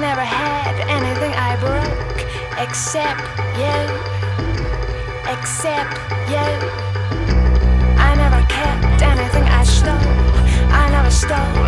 never had anything I broke except you, except you. I never kept anything I stole, I never stole